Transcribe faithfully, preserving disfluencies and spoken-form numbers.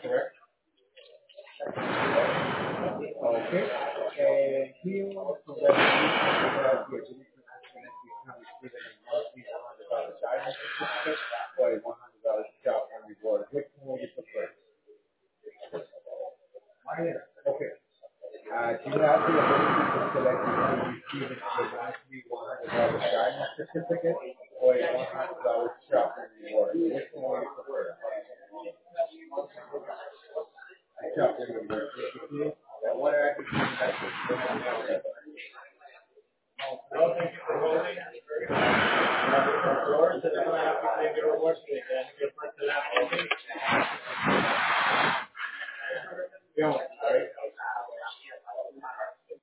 correct? Okay. And here, so that you have your ability to connect these numbers with a monthly one hundred dollars diamond certificate or a one hundred dollars shop and reward. Which one would you prefer? Okay. Uh, do you have the ability to select between receiving a monthly one hundred dollars diamond certificate or a one hundred dollars shop and reward? Which one would you prefer? A shop and reward. Thank you. And what are the things that you can no, thank you for holding. Doors, and then I have to take your rewards. And your first and last.